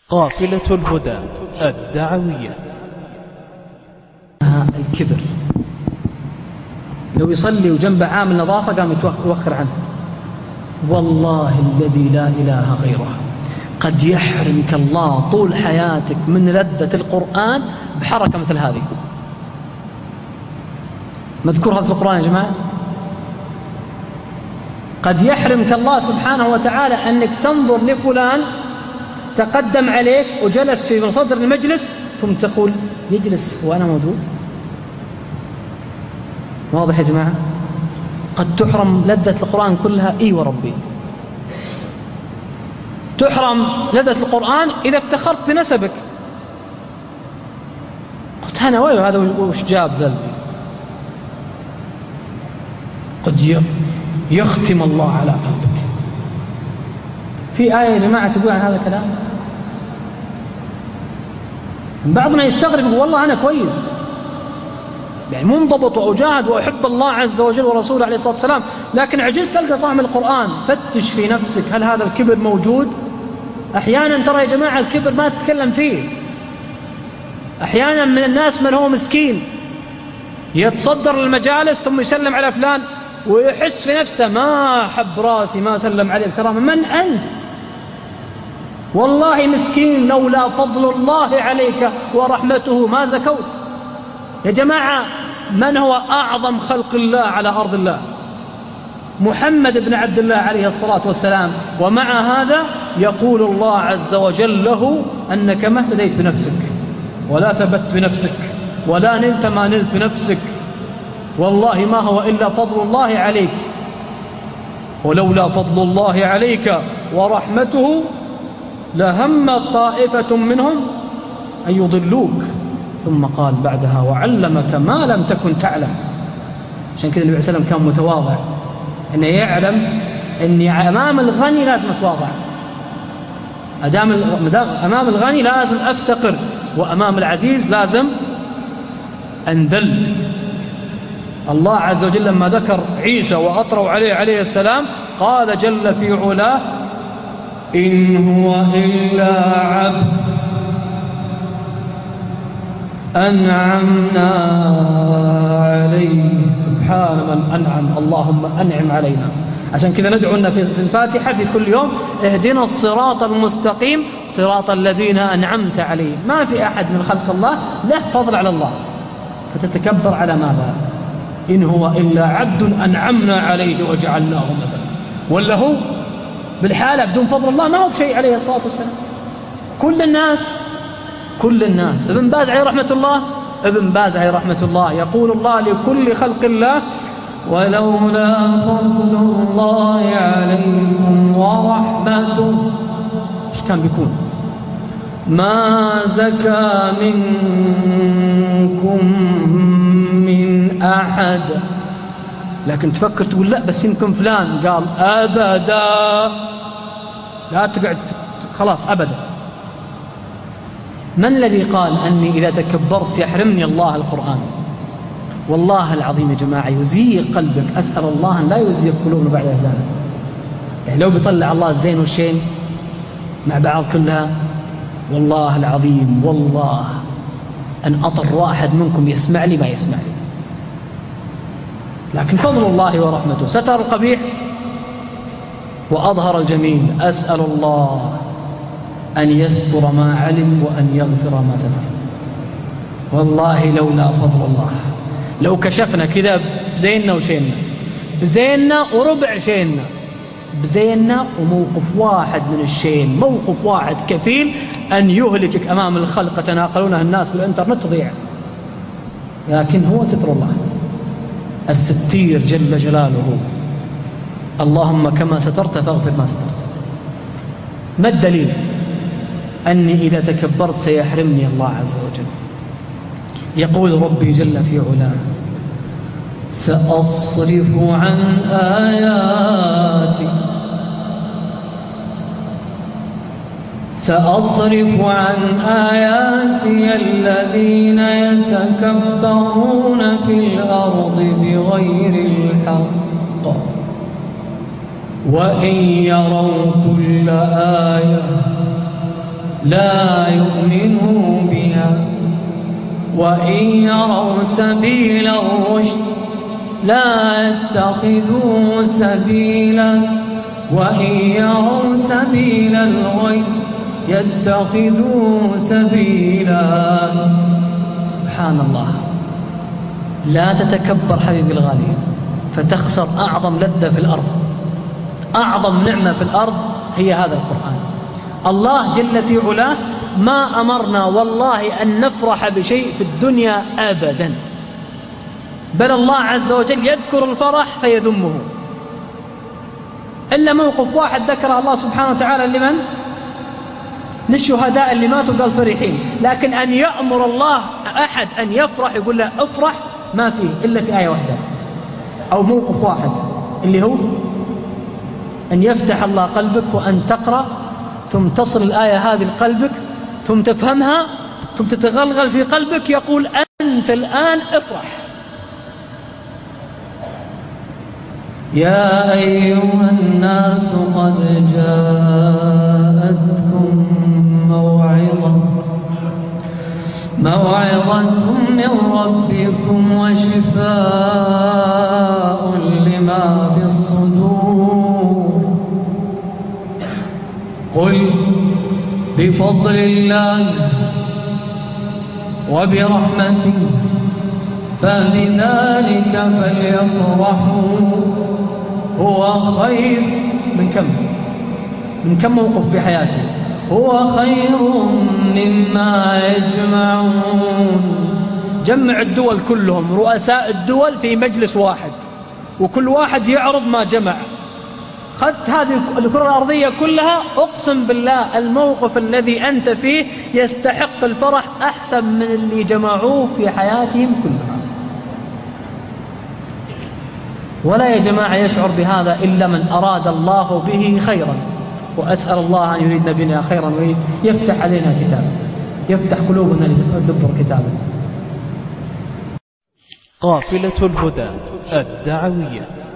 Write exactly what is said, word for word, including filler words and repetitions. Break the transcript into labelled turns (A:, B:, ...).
A: قافلة الهدى الدعوية.
B: الكبر، لو يصلي وجنبه عامل نظافة قام يتوخر عنه. والله الذي لا إله غيره قد يحرمك الله طول حياتك من لذة القرآن بحركة مثل هذه. مذكور هذا في القرآن يا جماعة. قد يحرمك الله سبحانه وتعالى أنك تنظر لفلان تقدم عليك وجلس في صدر المجلس ثم تقول يجلس وأنا موجود. واضح يا جماعة؟ قد تحرم لذة القرآن كلها. إي وربي تحرم لذة القرآن إذا افتخرت بنسبك. قلت أنا ويو هذا وش جاب ذلك. قد يختم الله على قلبك. في آية يا جماعة تقول عن هذا الكلام. بعضنا يستغرب يقول والله أنا كويس يعني منضبط وأجاهد وأحب الله عز وجل ورسوله عليه الصلاة والسلام، لكن عجزت تلقى طعم القرآن. فتش في نفسك، هل هذا الكبر موجود؟ أحيانا ترى يا جماعة الكبر ما تتكلم فيه. أحيانا من الناس من هو مسكين يتصدر المجالس ثم يسلم على فلان ويحس في نفسه ما أحب راسي ما سلم عليه الكرامة. من أنت؟ والله مسكين لولا فضل الله عليك ورحمته ما زكوت. يا جماعة من هو أعظم خلق الله على أرض الله؟ محمد بن عبد الله عليه الصلاة والسلام. ومع هذا يقول الله عز وجل له أنك ما اهتديت بنفسك ولا ثبت بنفسك ولا نلت ما نلت بنفسك، والله ما هو إلا فضل الله عليك، ولولا فضل الله عليك ورحمته لهم طائفة منهم أن يضلوك. ثم قال بعدها وعلمك ما لم تكن تعلم. عشان كذا النبي صلى الله عليه وسلم كان متواضع، أنه يعلم أني أمام الغني لازم أتواضع، أمام الغني لازم أفتقر، وأمام العزيز لازم أنذل. الله عز وجل لما ذكر عيسى وأطروا عليه عليه السلام قال جل في علاه إن هو إلا عبد أنعمنا عليه. سبحان من أنعم، اللهم أنعم علينا. عشان كذا ندعونا في الفاتحة في كل يوم اهدنا الصراط المستقيم صراط الذين أنعمت عليهم. ما في أحد من خلق الله له فضل على الله فتتكبر على ماذا؟ إن هو إلا عبد أنعمنا عليه وجعلناه مثلا. ولا هو بالحالة بدون فضل الله ما هو بشيء عليه الصلاة والسلام. كل الناس كل الناس ابن باز عليه رحمة الله ابن باز عليه رحمة الله يقول الله لكل خلق الله ولولا فضل الله عليكم ورحمته ايش كان بيكون؟ ما زكى منكم من أحد. لكن تفكر تقول لا بس يمكن فلان قال أبدا. لا تقعد خلاص أبدا. من الذي قال أني إذا تكبرت يحرمني الله القرآن؟ والله العظيم يا جماعة يزيغ قلبك. أسأل الله أن لا يزيغ قلوبنا بعد إهدانا. يعني لو بيطلع الله الزين والشين مع بعض كلها، والله العظيم والله أن أطر واحد منكم يسمع لي ما يسمع لي. لكن فضل الله ورحمته ستر القبيح وأظهر الجميل. أسأل الله أن يستر ما علم وأن يغفر ما ستر. والله لولا فضل الله لو كشفنا كذا بزيننا وشيننا، بزيننا وربع شيننا، بزيننا وموقف واحد من الشين، موقف واحد كفيل أن يهلكك أمام الخلق تناقلونها الناس بالإنترنت تضيع. لكن هو ستر الله الستير جل جلاله. اللهم كما سترت فاغفر ما سترت. ما الدليل أني إذا تكبرت سيحرمني الله عز وجل؟ يقول ربي جل في علاه سأصرف عن آياتي سأصرف عن آياتي الذين يتكبرون في الأرض بغير الحق وإن يروا كل آية لا يؤمنوا بها وإن يروا سبيل الرشد لا يتخذوا سبيلا وإن يروا سبيل الغي يتخذوا سبيلا. سبحان الله. لا تتكبر حبيبي الغالي فتخسر أعظم لذة في الأرض. أعظم نعمة في الأرض هي هذا القرآن. الله جل في علاه ما أمرنا والله أن نفرح بشيء في الدنيا أبدا، بل الله عز وجل يذكر الفرح فيذمه، إلا موقف واحد ذكر الله سبحانه وتعالى لمن؟ للشهداء اللي ماتوا قال فرحين. لكن أن يأمر الله أحد أن يفرح يقول له افرح ما فيه إلا في آية واحدة أو موقف واحد، اللي هو أن يفتح الله قلبك وأن تقرأ ثم تصل الآية هذه لقلبك ثم تفهمها ثم تتغلغل في قلبك، يقول أنت الآن افرح. يا أيها الناس قد جاءتكم موعظة موعظة من ربكم وشفاء لما في الصدور. قل بفضل الله وبرحمته فبذلك فليفرحوا هو خير من كم من كم موقف في حياتي، هو خير مما يجمعون. جمع الدول كلهم، رؤساء الدول في مجلس واحد وكل واحد يعرض ما جمع. خذت هذه الكرة الأرضية كلها، أقسم بالله الموقف الذي أنت فيه يستحق الفرح أحسن من اللي جمعوه في حياتهم كلها. ولا يا جماعة يشعر بهذا إلا من أراد الله به خيرا، وأسأل الله أن يريدنا بنا خيرا ويفتح علينا كتابا، يفتح قلوبنا لتدبر كتابا.
A: قافلة الهدى الدعوية.